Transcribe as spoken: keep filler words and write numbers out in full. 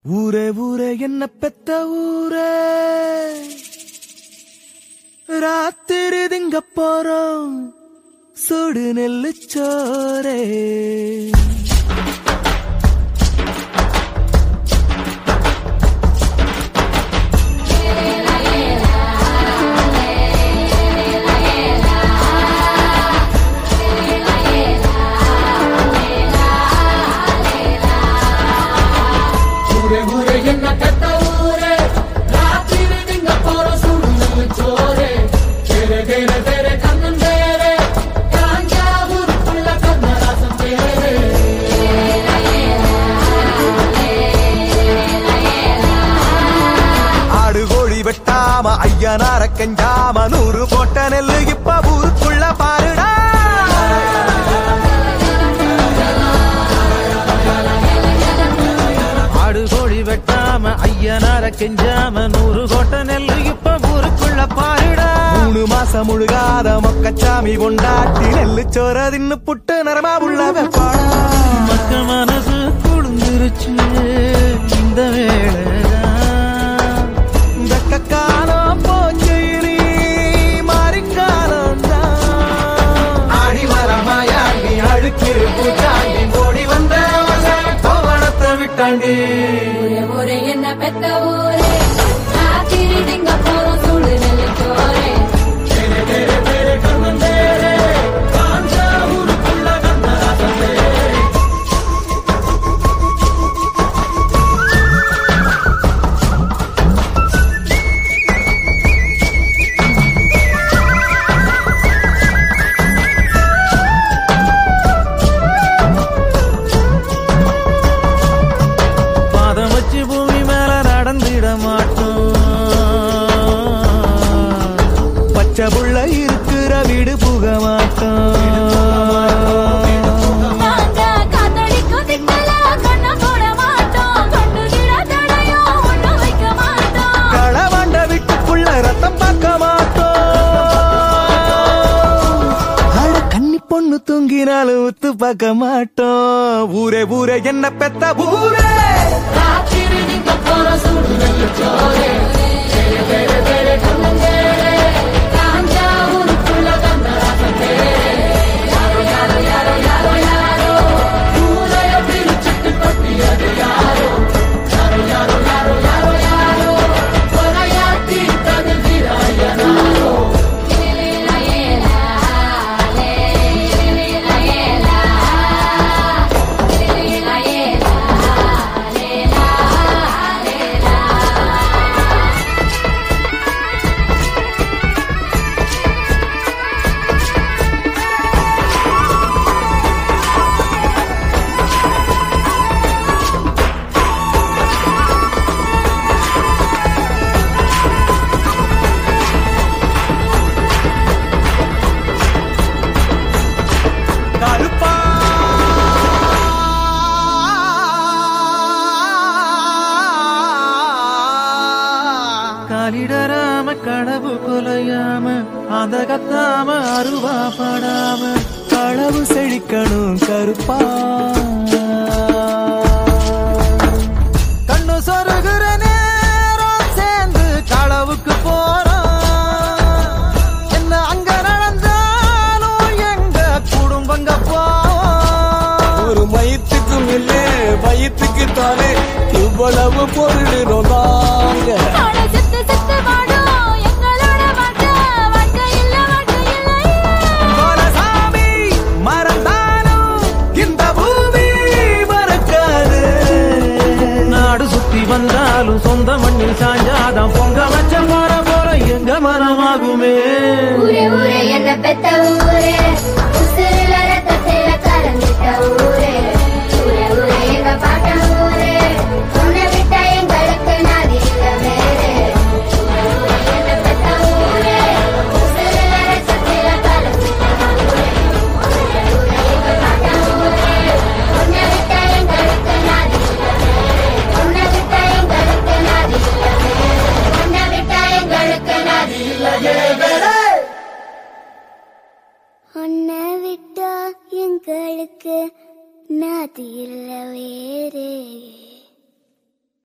ஊரே ஊரே என்ன பெத்த ஊரே, ராத்திரி திங்க போறோம் சுடு நெல்லுச்சோரே. வெட்டாம ஐயனார கெஞ்சாம நூறு போட்ட நெல்லு இப்ப ஊருக்குள்ள பாருடா. ஆடு கோழி வெட்டாம ஐயனார கெஞ்சாம நூறு போட்ட நெல்லு இப்ப ஊருக்குள்ள பாருடா. மூணு மாசம் முழுகாத மொக்கச்சாமி கொண்டாட்டி நெல்லு சோற தின்னு புட்டு நரமா உள்ள வெப்பாடா. மக்க மனசு குளிர்ந்துருச்சு இந்த வேளை, காலம் போச்சு நீ மாறிக்காலம் தான். ஆடி வரமாயாண்டி அழுக்கிரு பூச்சாண்டி ஓடி வந்த கோவணத்தை விட்டாண்டி. ஊரே என்ன பெத்த ஊரே, ராத்திரி திங்க போறோம் சுடு நெல்லுச்சோரே. பச்சை புள்ள இருக்கிற வீடு புக மாட்டோம். களவாண்ட வீட்டுக்குள்ள ரத்தம் பார்க்க மாட்டோம். அட கன்னி பொண்ணு தூங்கினாலும் உத்து பார்க்க மாட்டோம். ஊரே ஊரே என்ன பெத்த ஊரே, காலிடராம களவு கொலையாம அந்த கத்தாம அருவா படாம களவு செழிக்கணும் கருப்பா. கண்ணு சொருகிற நேரம் சேர்ந்து களவுக்கு போறோம். என்ன அங்க நடந்தாலும் எங்க குடும்பங்க போவோம். ஒரு மயத்துக்கும் இல்லை வயிற்றுக்கு தானே இவ்வளவு பொருளினோம் நாங்க. வந்தாலும் சொந்த மண்ணில் சாஞ்சாதான் பொங்க வச்ச போற போற எங்க மனமாகுமே. ஊரே ஊரே என்ன பெத்த ஊரே, உசுரில ரத்தத்தில கலந்துட்ட ஊரே. ஊரே ஊரே எங்க பாட்ட ஊரே, உன்னை விட்ட எங்களுக்கு நாதி இல்ல வேறே. ஊரே ஊரே என்ன பெத்த ஊரே, உசுரில ரத்தத்தில கலந்துட்ட ஊரே. ஊரே ஊரே எங்க பாட்ட ஊரே, உன்னை விட்ட எங்களுக்கு நாதி இல்ல வேறே. உன்னை விட்ட எங்களுக்கு நாதி இல்ல வேறே. உன்னை விட்ட எங்களுக்கு நாதி இல்ல வேறே. உன்னை விட்டா எங்களுக்கு நாதி இல்ல